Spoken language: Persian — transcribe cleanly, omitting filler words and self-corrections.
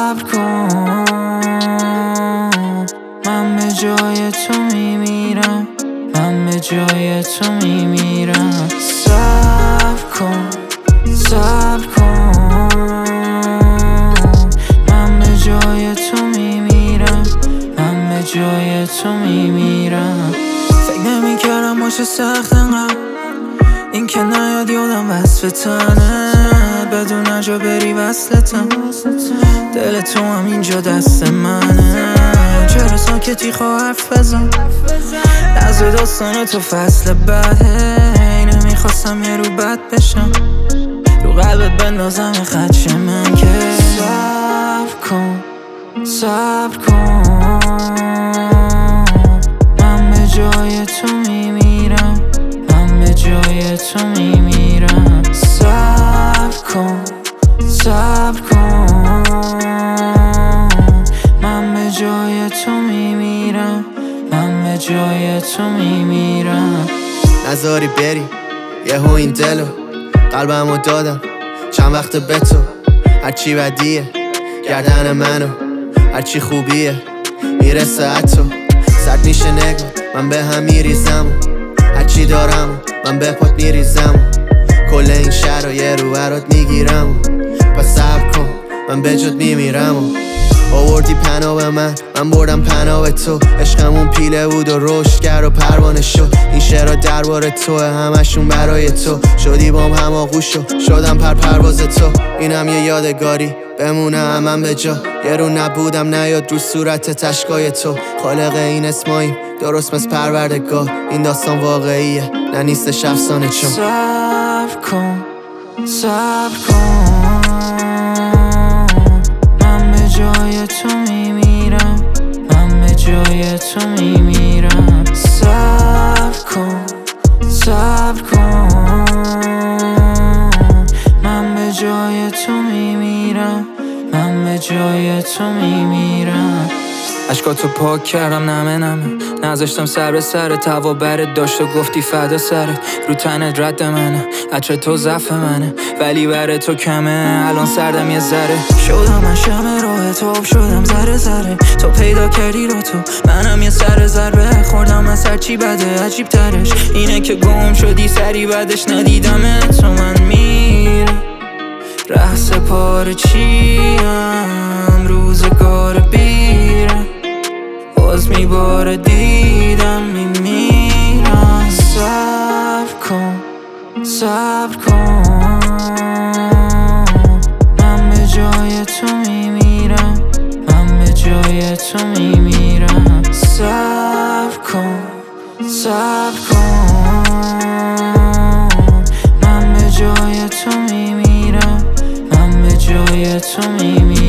صبر کن، من به جای تو میمیرم، من به جای تو میمیرم. صبر کن، صبر کن، من به جای تو میمیرم، من به جای تو میمیرم. فکر نمیکردم باشه سخت انقدر، این که نیاد یادم وصف تنه، بدون جا بری وصلتم، دل تو هم اینجا دست منه. چرا ساکتی خواه حرف بزن، نزد داستان تو فصل بعده، نمیخواستم یه رو بد بشم، رو قلبت بندازم یه خدش من که صبر کن، صبر کن، من به جای تو میمیرم، من به جای تو میمیرم. صبر کن، صبر کن، من به جای تو میمیرم، من به جای تو میمیرم. نذاری بری یهو این دلو قلبمو دادم چند وقت به تو، هرچی بدیه گردن منو، هرچی خوبیه میرسه اتو. سرد میشه نگاه من به هم میریزم، هرچی دارم من به پات میریزم، کل این شهر رو یه رو برات میگیرم. پس صبر کن من به جد میمیرم. آوردی پناه به من بردم پناه به تو، عشقمون پیله بود و رشد کرد و پروانه شد. این شعرها درباره توه همشون برای تو، شدی بام هماغوش و شدم پرواز تو. اینم یه یادگاری بمونه همم به جا، یه رو نبودم نیاد رو صورت تشکای تو. خالق این اسماییم درست مثل پروردگار، این داستان واقعیه نه نیستش افسانه. چون صبر کن، صبر کن، من به جای تو میمیرم، من به جای تو میمیرم. صبر کن، صبر کن، من به جای تو میمیرم، من به جای تو میمیرم. اشکاتو پاک کردم نمه نمه، نذاشتم سر به سر توا برت داشت و گفتی فدا سرت، رو تنت رد منه، عطر تو ضعف منه ولی بر تو کمه. الان سردم یه ذره شدم من شمع راه تو، شدم ذره ذره تو پیدا کردی رو تو، منم یه سر ضربه خوردم از هرچی بده. عجیب ترش اینه که گم شدی سری بعدش ندیدم تو، من میره رقص پاره چیم روزگار بیره، باز میباره دیدم میمیرم. صبر کن، صبر کن، من به جای تو میمیرم، من به جای تو میمیرم. صبر کن، صبر کن، من به جای تو میمیرم، من به جای تو میمیرم.